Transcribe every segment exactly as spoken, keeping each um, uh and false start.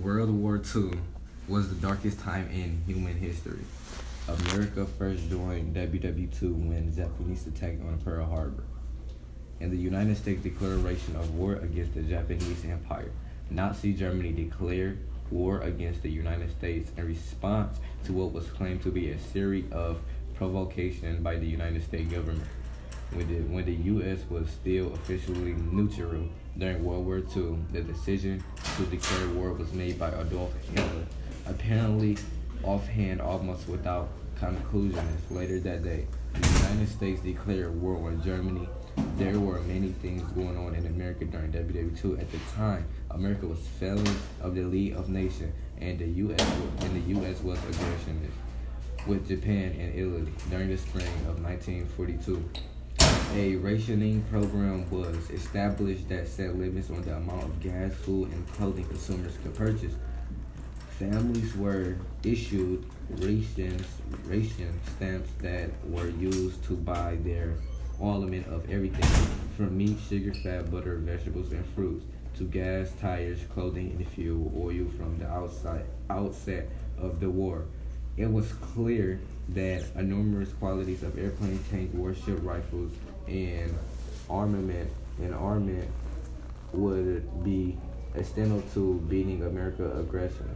World War Two was the darkest time in human history. America first joined W W two when the Japanese attacked on Pearl Harbor, and the United States declaration of war against the Japanese Empire. Nazi Germany declared war against the United States in response to what was claimed to be a series of provocation by the United States government. When the, when the U S was still officially neutral during World War Two, the decision to declare war was made by Adolf Hitler, apparently offhand, almost without conclusions. Later that day, the United States declared war on Germany. There were many things going on in America during W W two. At the time, America was failing of the League of Nations, and the U S and the U S was aggressionist with Japan and Italy. During the spring of nineteen forty-two, a rationing program was established that set limits on the amount of gas, food, and clothing consumers could purchase. Families were issued rations, ration stamps that were used to buy their allotment of everything from meat, sugar, fat, butter, vegetables, and fruits to gas, tires, clothing, and fuel oil from the outside outset of the war. It was clear that enormous quantities of airplane, tank, warship, rifles, and armament and armament would be essential to beating America's aggression.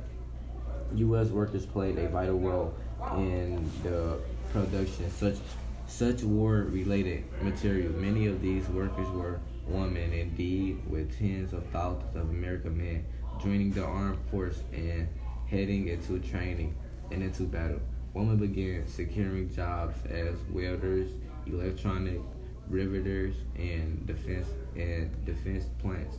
U S workers played a vital role in the production such such war-related material. Many of these workers were women, indeed, with tens of thousands of American men joining the armed force and heading into training and into battle. Women began securing jobs as welders, electronic riveters, and defense and defense plants.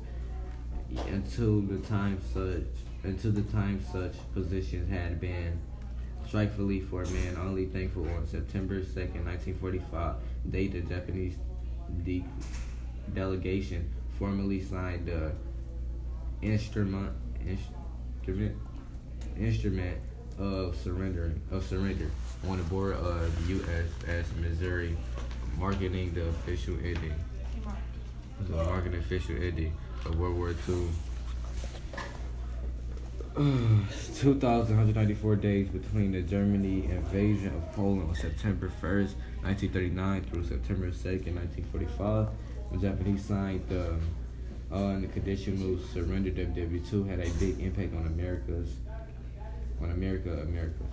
Until the time such until the time such positions had been strikingly for men only. Thankful on September second, nineteen forty-five, they the Japanese de- delegation formally signed the instrument instrument instrument of surrender of surrender on the board of the U S as Missouri, marking the official ending. The marking official ending of World War Two. two thousand one hundred ninety-four days between the Germany invasion of Poland on September first, nineteen thirty-nine through September second, nineteen forty-five. The Japanese signed the uh, unconditional surrender. W W two had a big impact on America's on America, America.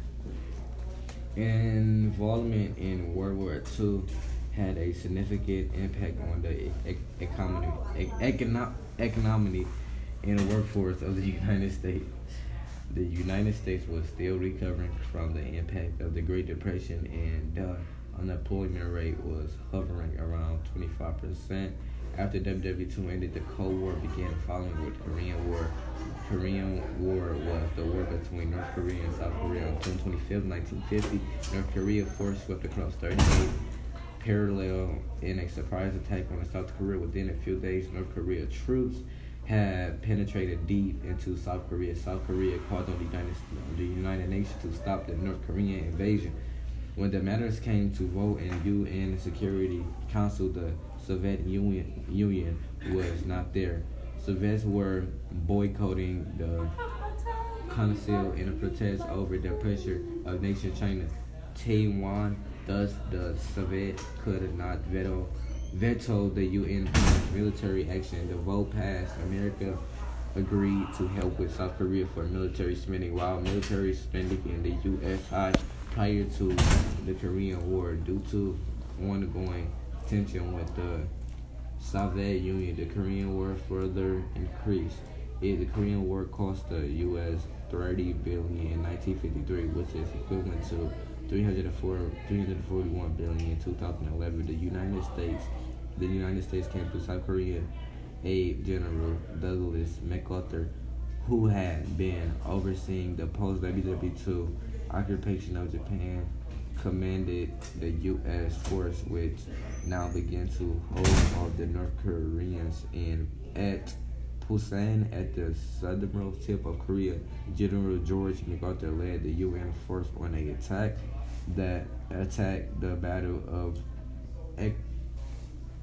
Involvement in World War Two had a significant impact on the e- economy, e- econo- economy and the workforce of the United States. The United States was still recovering from the impact of the Great Depression, and the unemployment rate was hovering around twenty-five percent. After W W two ended, the Cold War began following with Korean War. Korean War was the war between North Korea and South Korea on June twenty-fifth, nineteen fifty. North Korea force swept across thirty-eight parallel in a surprise attack on South Korea. Within a few days, North Korea troops had penetrated deep into South Korea. South Korea called on the United, the United Nations to stop the North Korean invasion. When the matters came to vote in U N Security Council, the Soviet Union, Union was not there. Soviets were boycotting the Council in a protest over the pressure of nation China. Taiwan, thus the Soviet could not veto veto the U N military action. The vote passed. America agreed to help with South Korea for military spending, while military spending in the U S high prior to the Korean War. Due to ongoing tension with the Soviet Union, the Korean War further increased. It, the Korean War cost the U S thirty billion dollars in nineteen fifty-three, which is equivalent to three hundred forty-one billion dollars in two thousand eleven. The United States, the United States came to South Korea aid General Douglas MacArthur, who had been overseeing the post-W W two occupation of Japan, commanded the U S force, which now began to hold all the North Koreans in at Busan at the southern tip of Korea. General George MacArthur led the U N force on an attack that attacked the Battle of Ek-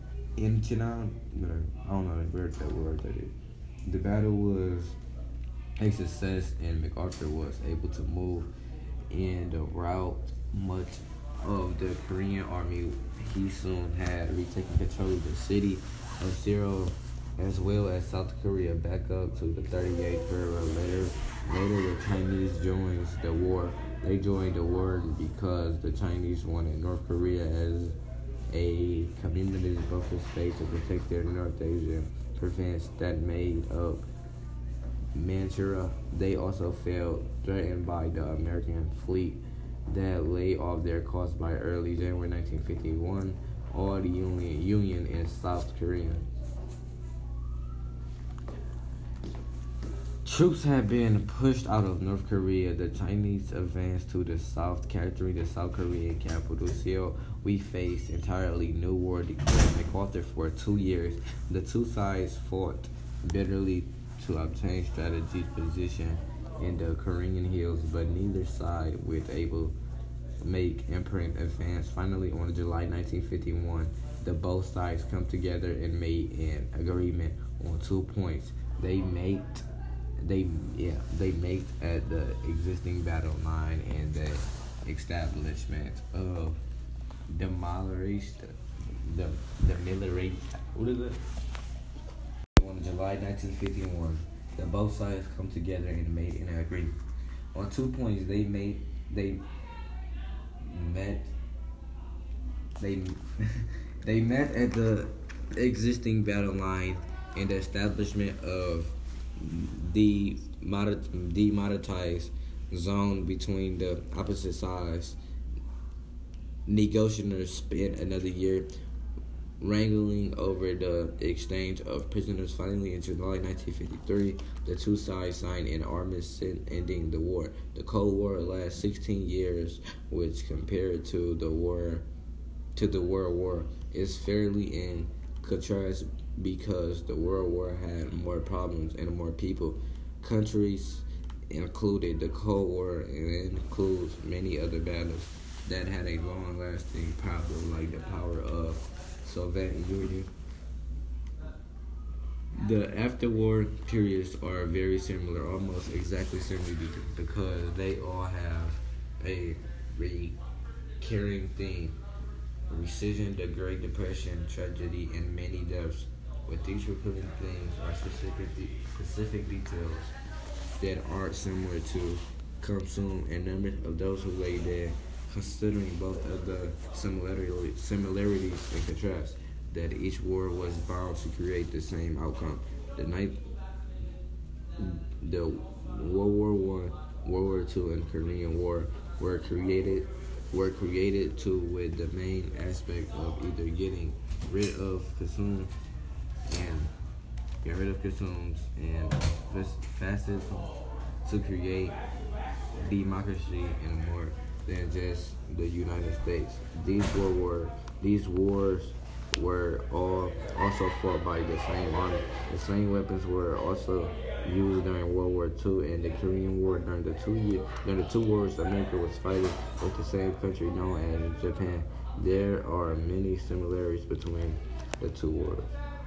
Incheon. I don't know where that word that is. The battle was a success, and MacArthur was able to move in the route much of the Korean army. He soon had retaken control of the city of Seoul as well as South Korea back up to the thirty-eighth parallel. Later, later the Chinese joins the war. They joined the war because the Chinese wanted North Korea as a community buffer state to protect their North Asian province that made up Manchuria. They also felt threatened by the American fleet that lay off their coast by early January nineteen fifty-one. All the Union, Union in South Korea. Troops had been pushed out of North Korea. The Chinese advanced to the south, capturing the South Korean capital, Seoul. We faced entirely new war declared MacArthur for two years. The two sides fought bitterly to obtain strategic position in the Korean hills, but neither side was able to make imprint advance. Finally, on July nineteen fifty-one, the both sides come together and made an agreement on two points. They made They yeah they made at the existing battle line and the establishment of demolition the the military. What is it? On July nineteen fifty-one, the both sides come together and made an agreement on two points. They made they met they they met at the existing battle line and the establishment of the demonetized zone between the opposite sides. Negotiators spent another year wrangling over the exchange of prisoners. Finally, in July nineteen fifty-three, the two sides signed an armistice ending the war. The Cold War lasted sixteen years, which compared to the war to the World War is fairly in contrast, because the World War had more problems and more people. Countries included the Cold War, and it includes many other battles that had a long-lasting problem, like the power of Soviet Union. The after-war periods are very similar, almost exactly similar, because they all have a recurring theme: recession, the Great Depression, tragedy, and many deaths. With these recurring themes are specific de- specific details that are similar to consume and number of those who lay dead. Considering both of the similarity, similarities and contrasts, that each war was bound to create the same outcome. The night, the World War One, World War Two, and Korean War were created were created too with the main aspect of either getting rid of consume and get rid of consumes and fascism to create democracy in more than just the United States. These war were these wars were all also fought by the same army. The same weapons were also used during World War Two and the Korean War. During the two year during the two wars, America was fighting with the same country known as Japan. There are many similarities between the two wars.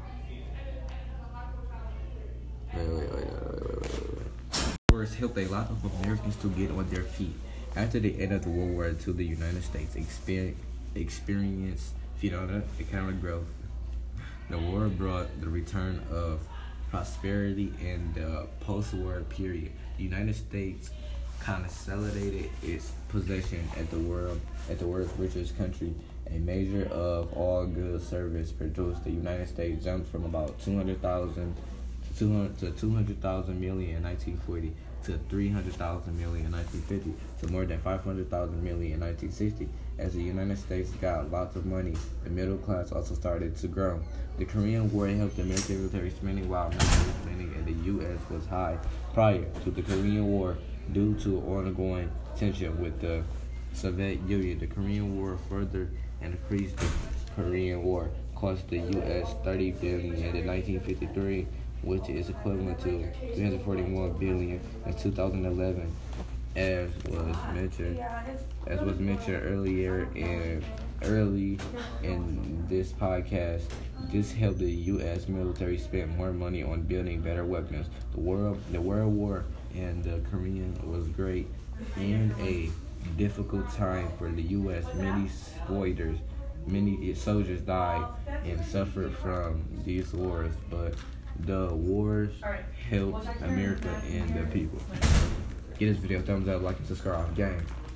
Wait, wait, wait, wait, wait, wait, wait. Wars helped a lot of Americans to get on their feet. After the end of the World War Two, the United States exper- experienced phenomenal economic growth. The war brought the return of prosperity in the post-war period. The United States consolidated its position at the world at the world's richest country. A measure of all goods service produced. The United States jumped from about two hundred thousand to two hundred to two hundred thousand million in nineteen forty to three hundred thousand million in nineteen fifty to more than five hundred thousand million in nineteen sixty. As the United States got lots of money, the middle class also started to grow. The Korean War helped the American military spending, while military spending in the U S was high prior to the Korean War due to ongoing tension with the Soviet Union. The Korean War further increased. The Korean War cost the U S thirty billion dollars in nineteen fifty-three, which is equivalent to three hundred forty-one billion dollars in two thousand eleven. As was mentioned, as was mentioned earlier in early in this podcast, this helped the U S military spend more money on building better weapons. The world, the World War and the Korean was great and a difficult time for the U S. Many spoilers, many soldiers died and suffered from these wars, but the wars helped America and the people. Give this video a thumbs up, like, and subscribe. Gang.